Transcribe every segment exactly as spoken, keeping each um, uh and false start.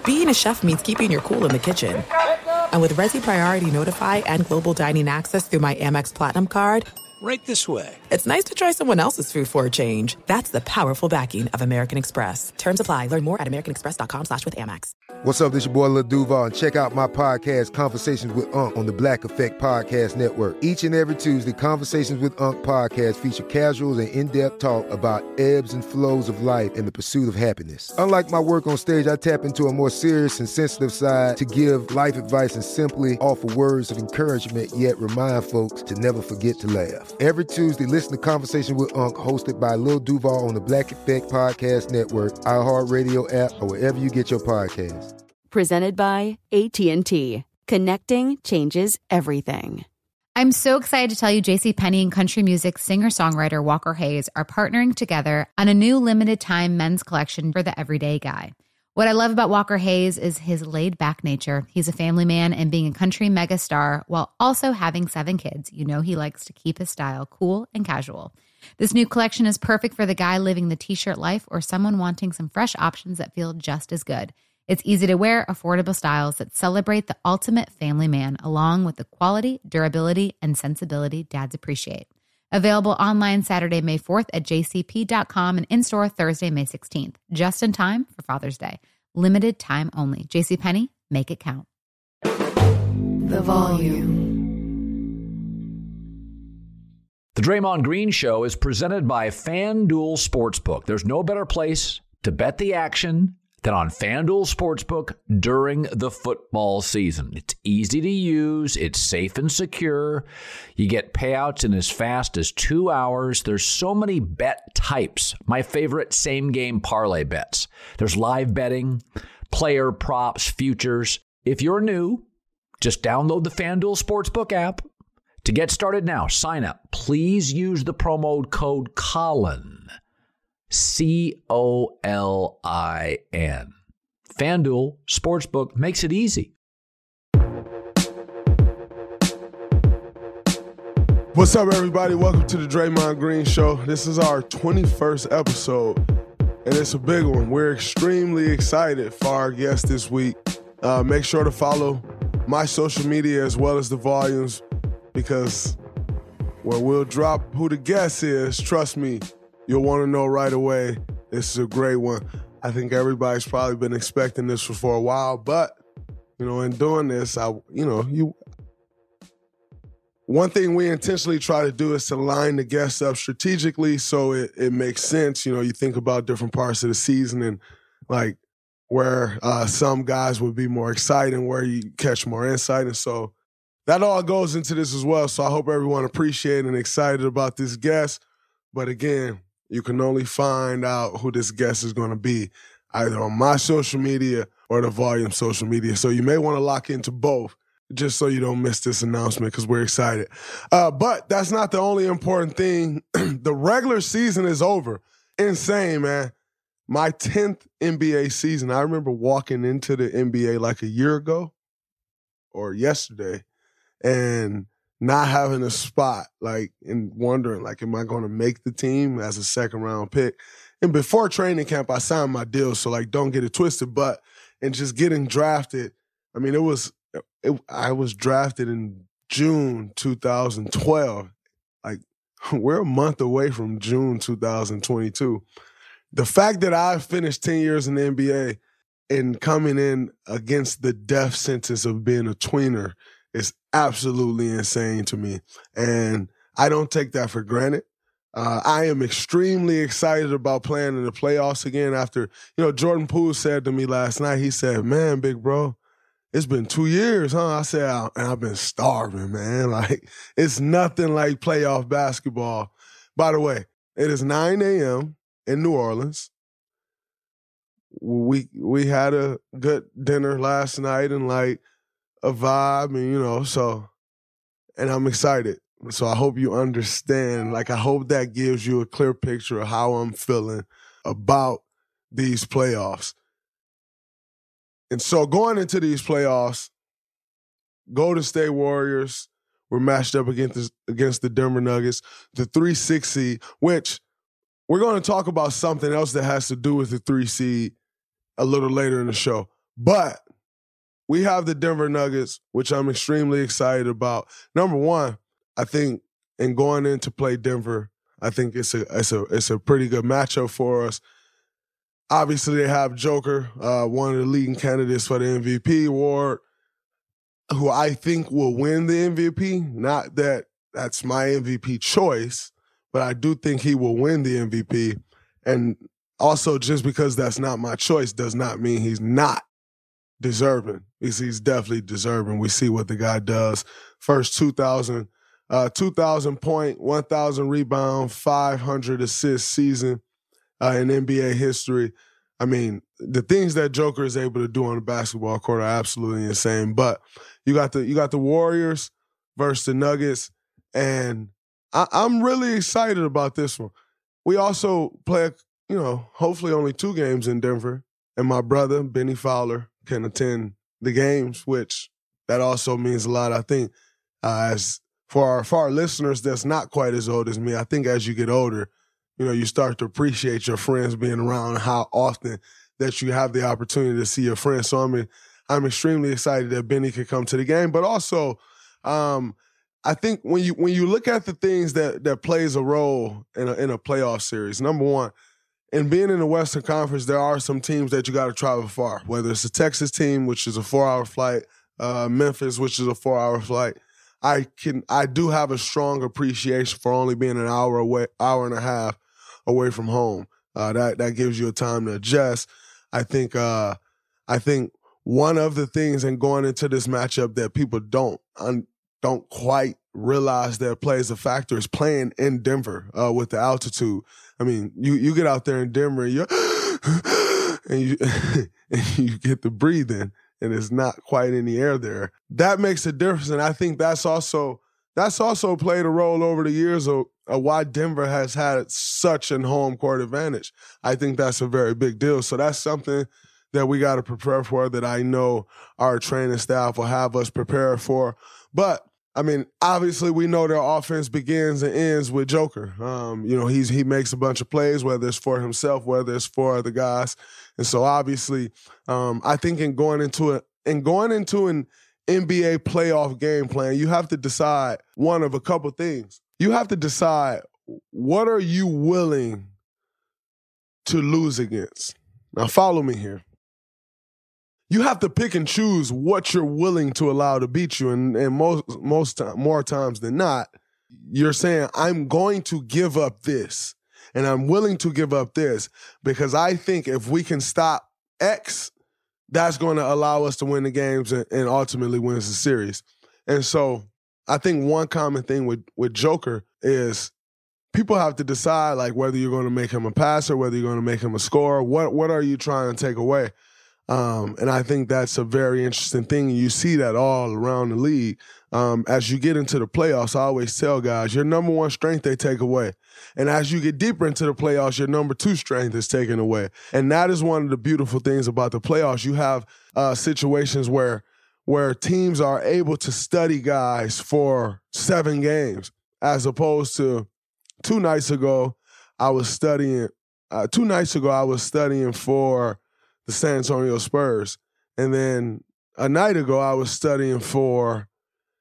being a chef means keeping your cool in the kitchen. And with Resi Priority Notify and Global Dining Access through my Amex Platinum card, right this way. It's nice to try someone else's food for a change. That's the powerful backing of American Express. Terms apply. Learn more at americanexpress.com slash with Amex. What's up? This your boy Lil Duval, and check out my podcast, Conversations with Unc, on the Black Effect Podcast Network. Each and every Tuesday, Conversations with Unc podcast feature casuals and in-depth talk about ebbs and flows of life and the pursuit of happiness. Unlike my work on stage, I tap into a more serious and sensitive side to give life advice and simply offer words of encouragement, yet remind folks to never forget to laugh. Every Tuesday, listen to Conversation with Unc, hosted by Lil Duval on the Black Effect Podcast Network, iHeartRadio app, or wherever you get your podcasts. Presented by A T and T. Connecting changes everything. I'm so excited to tell you JCPenney and country music singer-songwriter Walker Hayes are partnering together on a new limited-time men's collection for the everyday guy. What I love about Walker Hayes is his laid-back nature. He's a family man, and being a country megastar while also having seven kids, you know he likes to keep his style cool and casual. This new collection is perfect for the guy living the t-shirt life or someone wanting some fresh options that feel just as good. It's easy to wear, affordable styles that celebrate the ultimate family man, along with the quality, durability, and sensibility dads appreciate. Available online Saturday, May fourth at j c p dot com and in-store Thursday, May sixteenth. Just in time for Father's Day. Limited time only. JCPenney, make it count. The Volume. The Draymond Green Show is presented by FanDuel Sportsbook. There's no better place to bet the action than on FanDuel Sportsbook during the football season. It's easy to use. It's safe and secure. You get payouts in as fast as two hours. There's so many bet types. My favorite, same-game parlay bets. There's live betting, player props, futures. If you're new, just download the FanDuel Sportsbook app. To get started now, sign up. Please use the promo code Colin. C O L I N. FanDuel Sportsbook makes it easy. What's up, everybody? Welcome to the Draymond Green Show. This is our twenty-first episode, and it's a big one. We're extremely excited for our guest this week. Uh, make sure to follow my social media as well as the volumes, because where we'll drop who the guest is, trust me, you'll want to know right away. This is a great one. I think everybody's probably been expecting this for, for a while, but, you know, in doing this, I, you know, you. One thing we intentionally try to do is to line the guests up strategically so it, it makes sense. You know, you think about different parts of the season and, like, where uh, some guys would be more exciting, where you catch more insight. And so that all goes into this as well. So I hope everyone appreciated and excited about this guest. But again, you can only find out who this guest is going to be either on my social media or the Volume social media. So you may want to lock into both just so you don't miss this announcement, because we're excited. Uh, but that's not the only important thing. The regular season is over. Insane, man. My tenth N B A season. I remember walking into the N B A like a year ago or yesterday and not having a spot, like, and wondering, like, am I going to make the team as a second round pick? And before training camp, I signed my deal, so, like, don't get it twisted. But, and just getting drafted, I mean, it was, it, I was drafted in June two thousand twelve. Like, we're a month away from June two thousand twenty-two. The fact that I finished ten years in the N B A and coming in against the death sentence of being a tweener is absolutely insane to me. And I don't take that for granted. Uh, I am extremely excited about playing in the playoffs again after, you know, Jordan Poole said to me last night, he said, man, big bro, it's been two years, huh? I said, and I've been starving, man. Like, it's nothing like playoff basketball. By the way, it is nine a.m. in New Orleans. We we had a good dinner last night and, like, a vibe, and, you know, so, and I'm excited. So I hope you understand. Like, I hope that gives you a clear picture of how I'm feeling about these playoffs. And so going into these playoffs, Golden State Warriors were matched up against the, against the Denver Nuggets, the three six seed, which we're going to talk about something else that has to do with the three seed a little later in the show. But we have the Denver Nuggets, which I'm extremely excited about. Number one, I think in going in to play Denver, I think it's a it's a it's a pretty good matchup for us. Obviously, they have Joker, uh, one of the leading candidates for the M V P award, who I think will win the M V P. Not that that's my M V P choice, but I do think he will win the M V P. And also, just because that's not my choice does not mean he's not deserving. He's, he's definitely deserving. We see what the guy does. First two thousand, uh, two thousand point, one thousand rebound, five hundred assist season uh, in N B A history. I mean, the things that Joker is able to do on the basketball court are absolutely insane. But you got the you got the Warriors versus the Nuggets, and I, I'm really excited about this one. We also play, you know, hopefully only two games in Denver, and my brother Benny Fowler can attend the games, which that also means a lot. I think uh, as for our, for our listeners that's not quite as old as me, I think as you get older, you know, you start to appreciate your friends being around and how often that you have the opportunity to see your friends. So I'm I'm extremely excited that Benny could come to the game. But also, um, I think when you when you look at the things that that plays a role in a, in a playoff series, number one, in being in the Western Conference, there are some teams that you got to travel far, whether it's the Texas team, which is a four-hour flight, uh, Memphis, which is a four-hour flight. I can I do have a strong appreciation for only being an hour away, hour and a half away from home. Uh, that that gives you a time to adjust. I think uh, I think one of the things in going into this matchup that people don't un, don't quite realize that plays a factor is playing in Denver uh, with the altitude. I mean, you you get out there in Denver and, you're and you and you get the breathing, and it's not quite in the air there. That makes a difference, and I think that's also that's also played a role over the years of, of why Denver has had such an home court advantage. I think that's a very big deal. So that's something that we got to prepare for, that I know our training staff will have us prepared for. But I mean, obviously, we know their offense begins and ends with Joker. Um, you know, he's he makes a bunch of plays, whether it's for himself, whether it's for other guys, and so obviously, um, I think in going into a in going into an N B A playoff game plan, you have to decide one of a couple things. You have to decide, what are you willing to lose against? Now, follow me here. You have to pick and choose what you're willing to allow to beat you. And, and most, most time, more times than not, you're saying, I'm going to give up this, and I'm willing to give up this because I think if we can stop X, that's going to allow us to win the games and, and ultimately wins the series. And so I think one common thing with, with Joker is people have to decide, like, whether you're going to make him a passer, whether you're going to make him a scorer. What, what are you trying to take away? Um, and I think that's a very interesting thing. You see that all around the league. Um, as you get into the playoffs, I always tell guys, your number one strength they take away. And as you get deeper into the playoffs, your number two strength is taken away. And that is one of the beautiful things about the playoffs. You have uh, situations where where teams are able to study guys for seven games, as opposed to two nights ago, I was studying. Uh, two nights ago, I was studying for the San Antonio Spurs. And then a night ago, I was studying for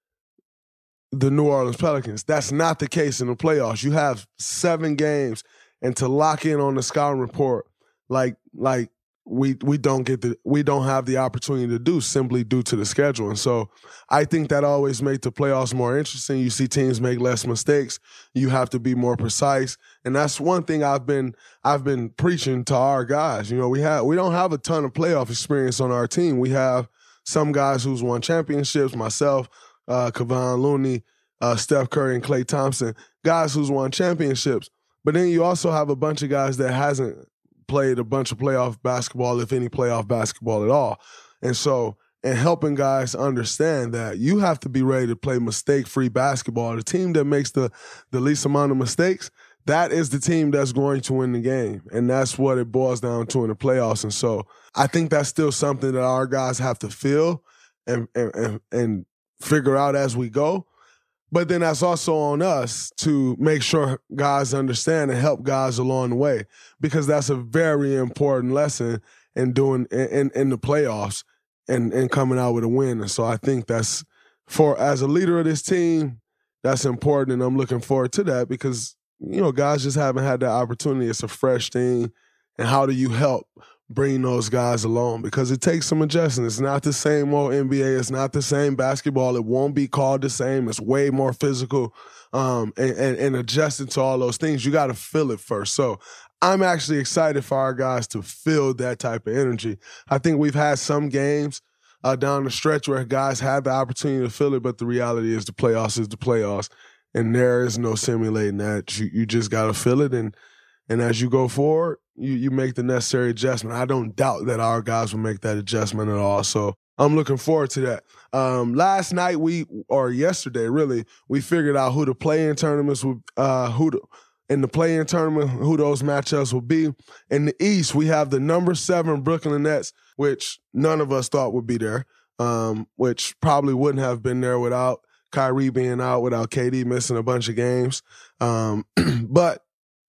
the New Orleans Pelicans. That's not the case in the playoffs. You have seven games, and to lock in on the scouting report, like like we we don't get the we don't have the opportunity to do simply due to the schedule. And so I think that always makes the playoffs more interesting. You see teams make less mistakes. You have to be more precise. And that's one thing I've been I've been preaching to our guys. You know, we have we don't have a ton of playoff experience on our team. We have some guys who's won championships, myself, uh, Kevon Looney, uh, Steph Curry, and Klay Thompson, guys who's won championships. But then you also have a bunch of guys that hasn't played a bunch of playoff basketball, if any playoff basketball at all. And so, and helping guys understand that you have to be ready to play mistake-free basketball. The team that makes the, the least amount of mistakes, that is the team that's going to win the game. And that's what it boils down to in the playoffs. And so I think that's still something that our guys have to feel and and, and figure out as we go. But then that's also on us to make sure guys understand and help guys along the way, because that's a very important lesson. and doing in, in the playoffs and, and coming out with a win. And so I think that's, for as a leader of this team, that's important, and I'm looking forward to that because, you know, guys just haven't had that opportunity. It's a fresh thing, and how do you help bring those guys along? Because it takes some adjusting. It's not the same old N B A. It's not the same basketball. It won't be called the same. It's way more physical, um, and, and, and adjusting to all those things. You got to feel it first. So I'm actually excited for our guys to feel that type of energy. I think we've had some games Uh, down the stretch where guys had the opportunity to feel it, but the reality is the playoffs is the playoffs, and there is no simulating that. You, you just got to feel it, and and as you go forward, you, you make the necessary adjustment. I don't doubt that our guys will make that adjustment at all, so I'm looking forward to that. Um, last night, we or yesterday, really, we figured out who the play-in tournaments would, uh, who the, in the play-in tournament, who those matchups will be. In the East, we have the number seven Brooklyn Nets, which none of us thought would be there, um, which probably wouldn't have been there without Kyrie being out, without K D missing a bunch of games. Um, but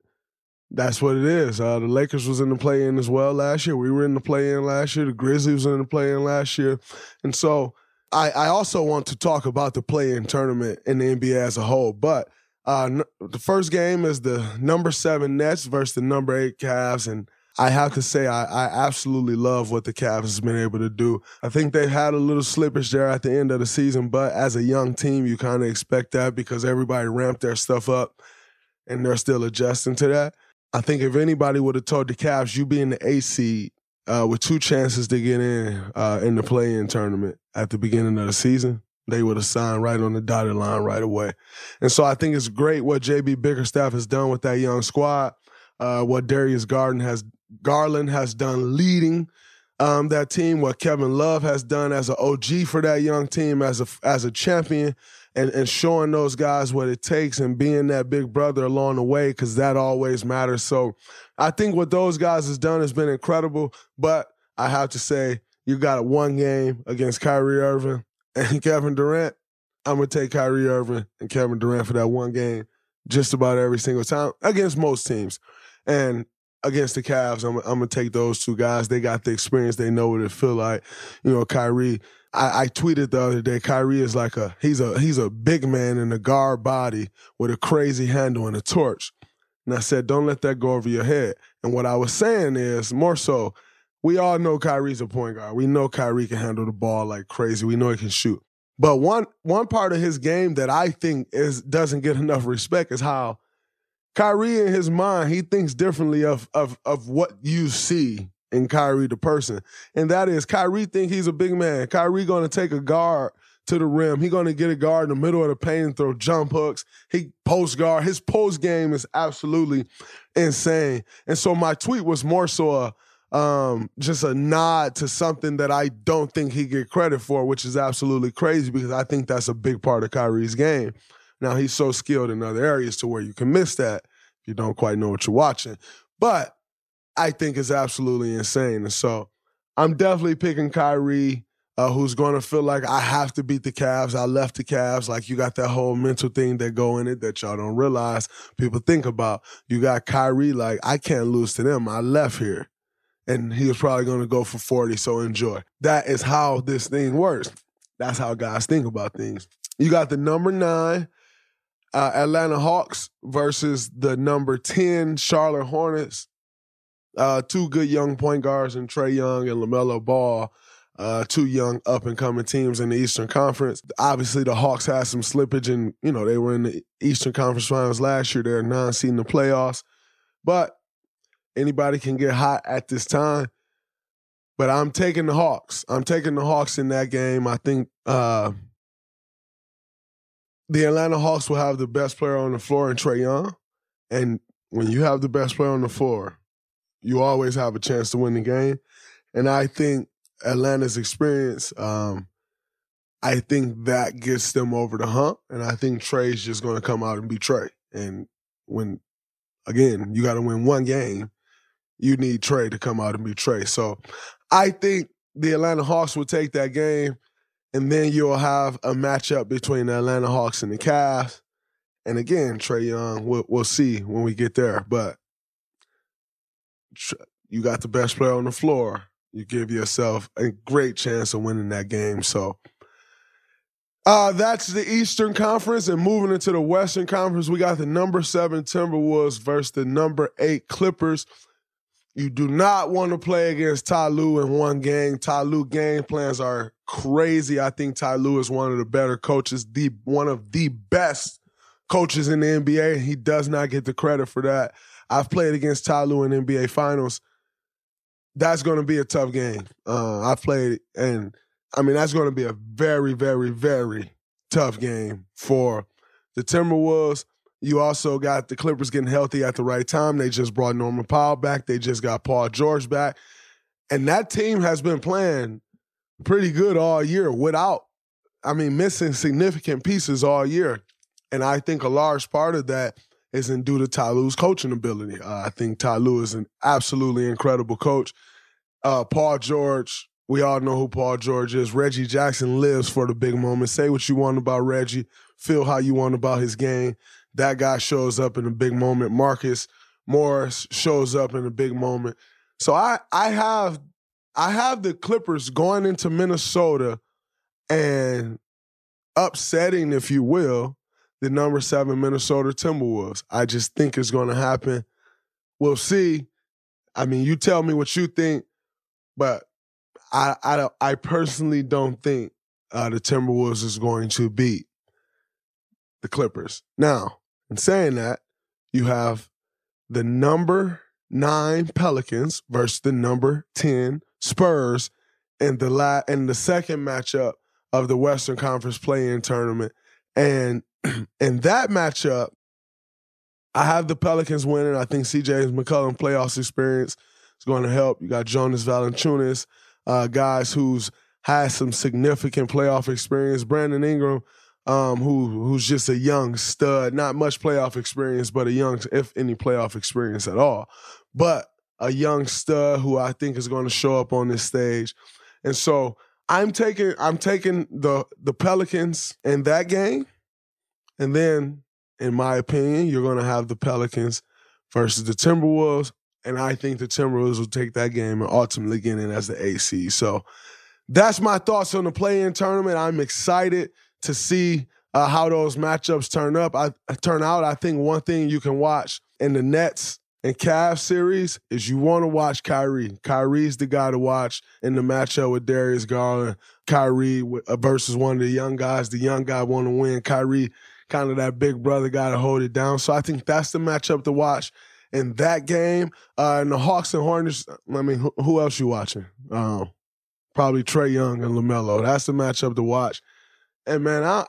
that's what it is. Uh, the Lakers was in the play-in as well last year. We were in the play-in last year. The Grizzlies were in the play-in last year. And so I, I also want to talk about the play-in tournament in the N B A as a whole. But uh, the first game is the number seven Nets versus the number eight Cavs, and I have to say, I, I absolutely love what the Cavs has been able to do. I think they've had a little slippage there at the end of the season, but as a young team, you kind of expect that because everybody ramped their stuff up and they're still adjusting to that. I think if anybody would have told the Cavs, you be in the eighth seed uh, with two chances to get in uh, in the play-in tournament at the beginning of the season, they would have signed right on the dotted line right away. And so I think it's great what J B Bickerstaff has done with that young squad, uh, what Darius Garland has Garland has done leading um, that team, what Kevin Love has done as an O G for that young team, as a as a champion, and, and showing those guys what it takes and being that big brother along the way, because that always matters. So I think what those guys has done has been incredible, but I have to say, you got one game against Kyrie Irving and Kevin Durant. I'm going to take Kyrie Irving and Kevin Durant for that one game just about every single time against most teams. And against the Cavs, I'm, I'm going to take those two guys. They got the experience. They know what it feel like. You know, Kyrie, I, I tweeted the other day, Kyrie is like a, he's a he's a big man in a guard body with a crazy handle and a torch. And I said, don't let that go over your head. And what I was saying is, more so, we all know Kyrie's a point guard. We know Kyrie can handle the ball like crazy. We know he can shoot. But one one part of his game that I think is doesn't get enough respect is how Kyrie, in his mind, he thinks differently of, of, of what you see in Kyrie the person. And that is, Kyrie think he's a big man. Kyrie going to take a guard to the rim. He going to get a guard in the middle of the paint and throw jump hooks. He post guard. His post game is absolutely insane. And so my tweet was more so a, um, just a nod to something that I don't think he get credit for, which is absolutely crazy because I think that's a big part of Kyrie's game. Now, he's so skilled in other areas to where you can miss that if you don't quite know what you're watching. But I think it's absolutely insane. And so I'm definitely picking Kyrie, uh, who's going to feel like I have to beat the Cavs. I left the Cavs. Like, you got that whole mental thing that go in it that y'all don't realize people think about. You got Kyrie like, I can't lose to them. I left here. And he was probably going to go for forty, so enjoy. That is how this thing works. That's how guys think about things. You got the number nine Uh, Atlanta Hawks versus the number ten Charlotte Hornets. Uh, two good young point guards in Trae Young and LaMelo Ball. Uh, two young up-and-coming teams in the Eastern Conference. Obviously, the Hawks had some slippage, and you know they were in the Eastern Conference Finals last year. They're non-seed in the playoffs. But anybody can get hot at this time. But I'm taking the Hawks. I'm taking the Hawks in that game. I think uh, – the Atlanta Hawks will have the best player on the floor in Trae Young. And when you have the best player on the floor, you always have a chance to win the game. And I think Atlanta's experience, um, I think that gets them over the hump. And I think Trae's just going to come out and be Trae. And when, again, you got to win one game, you need Trae to come out and be Trae. So I think the Atlanta Hawks will take that game. And then you'll have a matchup between the Atlanta Hawks and the Cavs. And again, Trae Young, we'll, we'll see when we get there. But you got the best player on the floor. you give yourself a great chance of winning that game. So uh, that's the Eastern Conference. And moving into the Western Conference, we got the number seven Timberwolves versus the number eight Clippers. You do not want to play against Ty Lue in one game. Ty Lue game plans are crazy. I think Ty Lue is one of the better coaches, the one of the best coaches in the N B A. He does not get the credit for that. I've played against Ty Lue in N B A Finals. That's going to be a tough game. Uh, I've played, and I mean, that's going to be a very, very, very tough game for the Timberwolves. You also got the Clippers getting healthy at the right time. They just brought Norman Powell back. They just got Paul George back. And that team has been playing pretty good all year without, I mean, missing significant pieces all year. And I think a large part of that isn't due to Ty Lue's coaching ability. Uh, I think Ty Lue is an absolutely incredible coach. Uh, Paul George, we all know who Paul George is. Reggie Jackson lives for the big moment. Say what you want about Reggie. Feel how you want about his game. That guy shows up in a big moment. Marcus Morris shows up in a big moment. So I I have I have the Clippers going into Minnesota and upsetting, if you will, the number seven Minnesota Timberwolves. I just think it's going to happen. We'll see. I mean, you tell me what you think, but I I, I personally don't think uh, the Timberwolves is going to beat the Clippers. Now, in saying that, you have the number nine Pelicans versus the number ten Spurs in the la- in the second matchup of the Western Conference play-in tournament. And in that matchup, I have the Pelicans winning. I think C J McCollum playoffs experience is going to help. You got Jonas Valanciunas, uh, guys who's had some significant playoff experience. Brandon Ingram, Um, who who's just a young stud, not much playoff experience, but a young, if any playoff experience at all, but a young stud who I think is going to show up on this stage. And so I'm taking I'm taking the the Pelicans in that game, and then, in my opinion, you're going to have the Pelicans versus the Timberwolves, and I think the Timberwolves will take that game and ultimately get in as the A C. So that's my thoughts on the play-in tournament. I'm excited to see uh, how those matchups turn up. I turn out. I think one thing you can watch in the Nets and Cavs series is you want to watch Kyrie. Kyrie's the guy to watch in the matchup with Darius Garland. Kyrie versus one of the young guys. The young guy want to win. Kyrie, kind of that big brother guy to hold it down. So I think that's the matchup to watch in that game. Uh, and the Hawks and Hornets. I mean, who, who else you watching? Um, probably Trae Young and LaMelo. That's the matchup to watch. And, man, I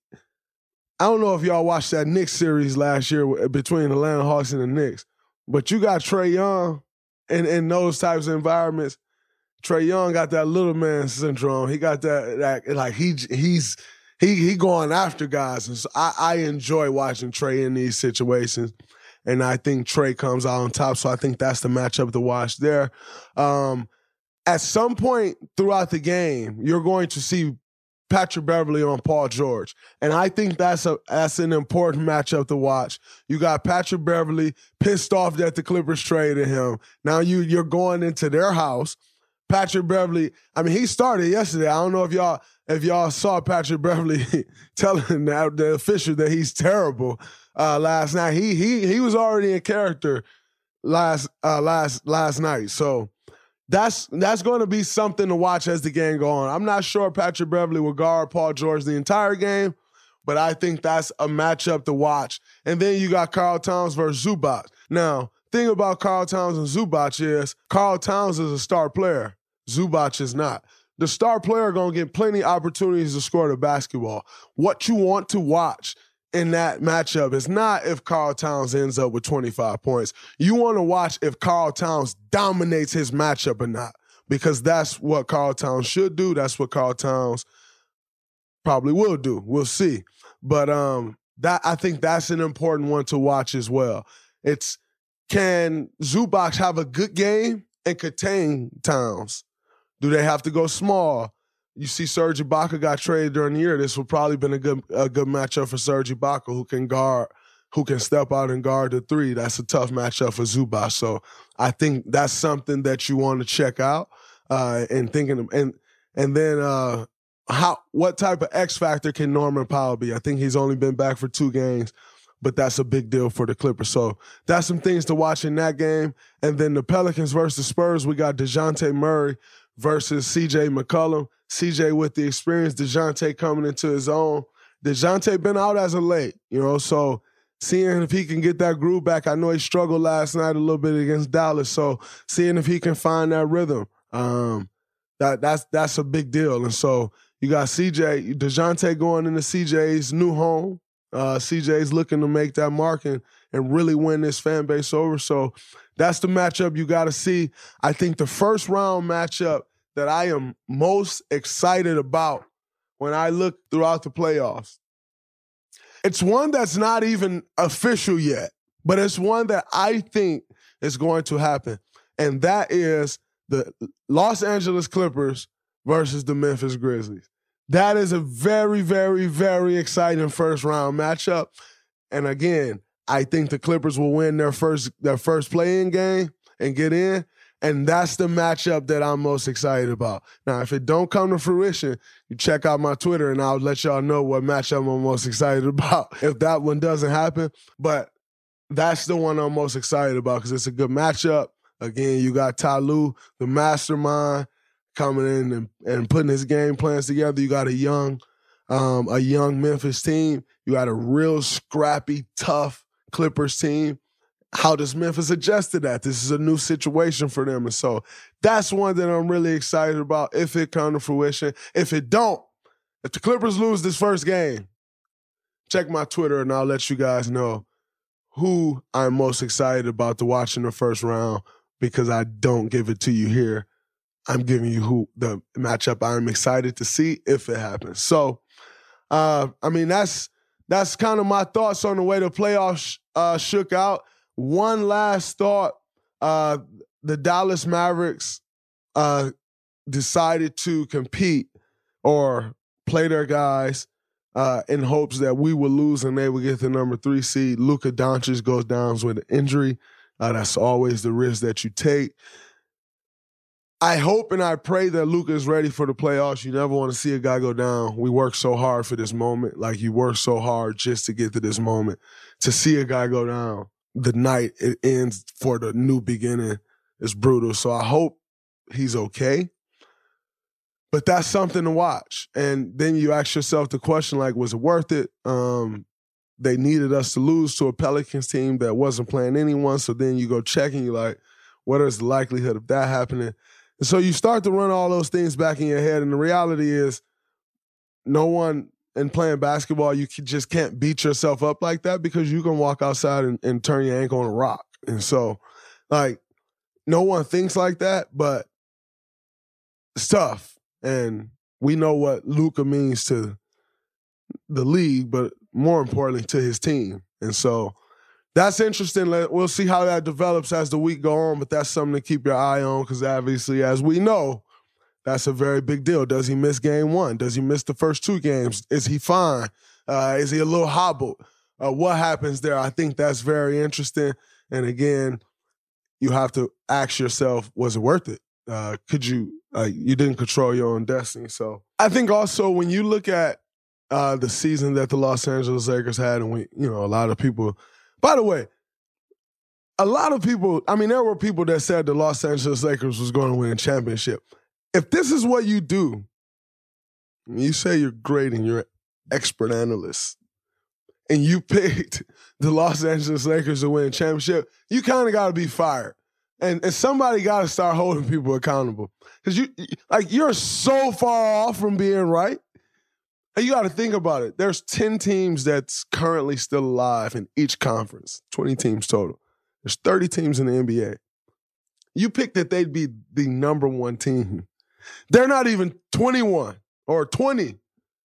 I don't know if y'all watched that Knicks series last year between the Atlanta Hawks and the Knicks, but you got Trae Young in, in those types of environments. Trae Young got that little man syndrome. He got that, that like, he he's he he going after guys. And so I, I enjoy watching Trae in these situations, and I think Trae comes out on top, so I think that's the matchup to watch there. Um, at some point throughout the game, you're going to see Patrick Beverley on Paul George. And I think that's a that's an important matchup to watch. You got Patrick Beverley pissed off that the Clippers traded him. Now you, you're going into their house. Patrick Beverley, I mean, he started yesterday. I don't know if y'all if y'all saw Patrick Beverley telling the, the official that he's terrible uh, last night. He he he was already in character last uh, last last night. So That's that's going to be something to watch as the game goes on. I'm not sure Patrick Beverley will guard Paul George the entire game, but I think that's a matchup to watch. And then you got Karl Towns versus Zubac. Now, thing about Karl Towns and Zubac is Karl Towns is a star player. Zubac is not. The star player going to get plenty of opportunities to score the basketball. What you want to watch in that matchup is not if Karl Towns ends up with twenty-five points. You want to watch if Karl Towns dominates his matchup or not, because that's what Karl Towns should do. That's what Karl Towns probably will do. We'll see. But um, that I think that's an important one to watch as well. It's, can Zubac have a good game and contain Towns? Do they have to go small? You see Serge Ibaka got traded during the year. This would probably been a good a good matchup for Serge Ibaka, who can guard, who can step out and guard the three. That's a tough matchup for Zubac. So I think that's something that you want to check out. uh, and thinking and and then uh, how what type of X factor can Norman Powell be? I think he's only been back for two games, but that's a big deal for the Clippers. So that's some things to watch in that game. And then the Pelicans versus Spurs, we got DeJounte Murray versus C J McCollum. C J with the experience, DeJounte coming into his own. DeJounte been out as of late, you know, so seeing if he can get that groove back. I know he struggled last night a little bit against Dallas, so seeing if he can find that rhythm, um, that that's that's a big deal. And so you got C J, DeJounte going into C J's new home. Uh, C J's looking to make that mark and, and really win this fan base over. So that's the matchup you got to see. I think the first round matchup that I am most excited about when I look throughout the playoffs, it's one that's not even official yet, but it's one that I think is going to happen. And that is the Los Angeles Clippers versus the Memphis Grizzlies. That is a very, very, very exciting first round matchup. And again, I think the Clippers will win their first their first play-in game and get in. And that's the matchup that I'm most excited about. Now, if it don't come to fruition, you check out my Twitter and I'll let y'all know what matchup I'm most excited about if that one doesn't happen. But that's the one I'm most excited about because it's a good matchup. Again, you got Ty Lue, the mastermind, coming in and, and putting his game plans together. You got a young, um, a young Memphis team. You got a real scrappy, tough Clippers team. How does Memphis adjust to that? This is a new situation for them. And so that's one that I'm really excited about if it comes to fruition. If it don't, if the Clippers lose this first game, check my Twitter and I'll let you guys know who I'm most excited about to watch in the first round because I don't give it to you here. I'm giving you who the matchup I'm excited to see if it happens. So, uh, I mean, that's that's kind of my thoughts on the way the playoffs uh, shook out. One last thought, uh, the Dallas Mavericks uh, decided to compete or play their guys uh, in hopes that we would lose and they would get the number three seed. Luka Doncic goes down with an injury. Uh, that's always the risk that you take. I hope and I pray that Luka is ready for the playoffs. You never want to see a guy go down. We work so hard for this moment. Like, you work so hard just to get to this moment. To see a guy go down the night it ends for the new beginning is brutal. So I hope he's okay. But that's something to watch. And then you ask yourself the question, like, was it worth it? Um, they needed us to lose to a Pelicans team that wasn't playing anyone. So then you go check and you're like, what is the likelihood of that happening? And so you start to run all those things back in your head. And the reality is no one in playing basketball, you just can't beat yourself up like that because you can walk outside and, and turn your ankle on a rock. And so, like, no one thinks like that, but it's tough. And we know what Luka means to the league, but more importantly to his team. And so that's interesting. We'll see how that develops as the week go on, but that's something to keep your eye on because obviously, as we know, that's a very big deal. Does he miss game one? Does he miss the first two games? Is he fine? Uh, is he a little hobbled? Uh, what happens there? I think that's very interesting. And again, you have to ask yourself, was it worth it? Uh, could you, uh, you didn't control your own destiny. So I think also when you look at uh, the season that the Los Angeles Lakers had, and we, you know, a lot of people, by the way, a lot of people, I mean, there were people that said the Los Angeles Lakers was going to win a championship. If this is what you do, you say you're great and you're an expert analyst, and you picked the Los Angeles Lakers to win a championship, you kind of got to be fired. And, and somebody got to start holding people accountable. Because you, like, you're so far off from being right. And you got to think about it. There's ten teams that's currently still alive in each conference, twenty teams total. There's thirty teams in the N B A. You picked that they'd be the number one team. They're not even twenty-one or twenty.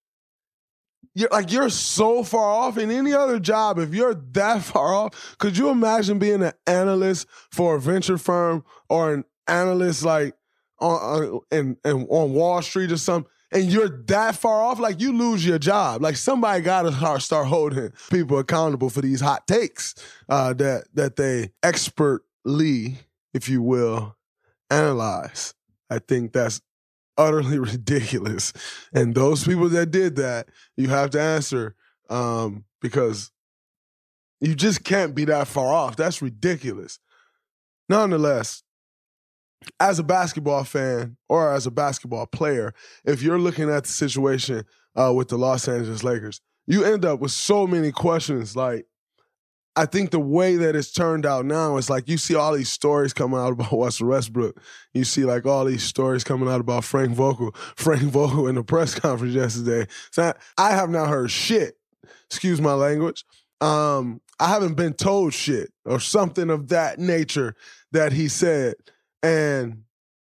You're like, you're so far off. In any other job, if you're that far off, could you imagine being an analyst for a venture firm or an analyst like on, on, in, in, on Wall Street or something, and you're that far off? Like, you lose your job. Like, somebody got to start holding people accountable for these hot takes uh, that that they expertly, if you will, analyze. I think that's utterly ridiculous. And those people that did that, you have to answer um, because you just can't be that far off. That's ridiculous. Nonetheless, as a basketball fan or as a basketball player, if you're looking at the situation uh, with the Los Angeles Lakers, you end up with so many questions. Like, I think the way that it's turned out now is like you see all these stories coming out about Russell Westbrook. You see like all these stories coming out about Frank Vogel. Frank Vogel in the press conference yesterday. So I, I have not heard shit. Excuse my language. Um, I haven't been told shit or something of that nature that he said. And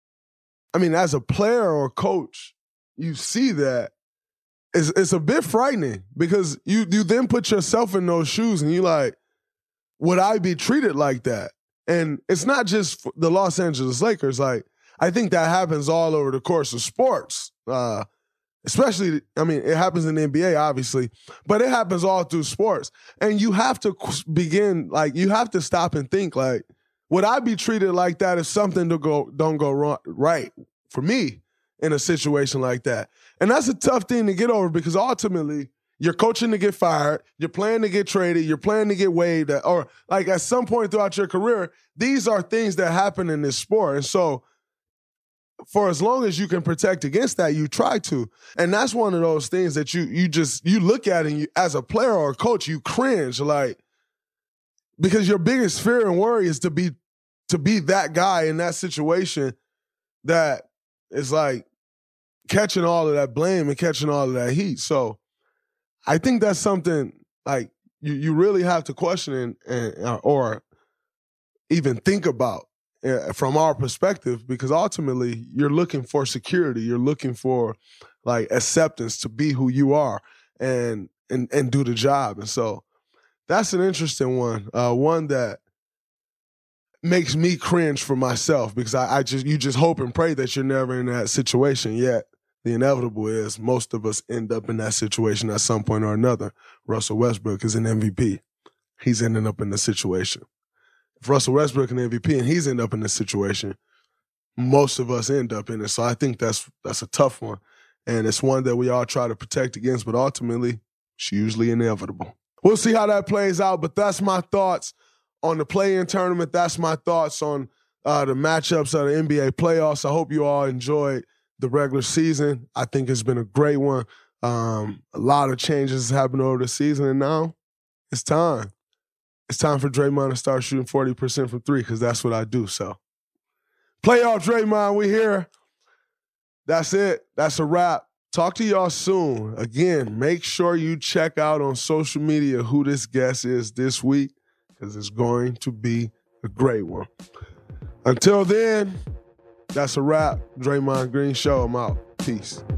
I mean, as a player or coach, you see that. It's, it's a bit frightening because you you then put yourself in those shoes and you like, would I be treated like that? And it's not just the Los Angeles Lakers. Like, I think that happens all over the course of sports. Uh, especially, I mean, it happens in the N B A, obviously, but it happens all through sports. And you have to begin, like, you have to stop and think, like, would I be treated like that if something to go don't go wrong, right for me in a situation like that? And that's a tough thing to get over because ultimately, you're coaching to get fired, you're playing to get traded, you're playing to get waived, or like at some point throughout your career, these are things that happen in this sport. And so for as long as you can protect against that, you try to. And that's one of those things that you you just, you look at and you, as a player or a coach, you cringe, like, because your biggest fear and worry is to be to be that guy in that situation that is like catching all of that blame and catching all of that heat. So I think that's something like you, you really have to question and, and, or even think about uh, from our perspective, because ultimately you're looking for security. You're looking for like acceptance to be who you are and and and do the job. And so that's an interesting one, uh, one that makes me cringe for myself because I, I just you just hope and pray that you're never in that situation yet. The inevitable is most of us end up in that situation at some point or another. Russell Westbrook is an M V P. He's ending up in the situation. If Russell Westbrook is an M V P and he's ended up in this situation, most of us end up in it. So I think that's that's a tough one. And it's one that we all try to protect against, but ultimately, it's usually inevitable. We'll see how that plays out, but that's my thoughts on the play-in tournament. That's my thoughts on uh, the matchups of the N B A playoffs. I hope you all enjoyed the regular season. I think it's been a great one. Um, a lot of changes happened over the season, and now it's time. It's time for Draymond to start shooting forty percent from three because that's what I do. So, playoff Draymond, we here. That's it. That's a wrap. Talk to y'all soon. Again, make sure you check out on social media who this guest is this week because it's going to be a great one. Until then, that's a wrap. Draymond Green Show. I'm out. Peace.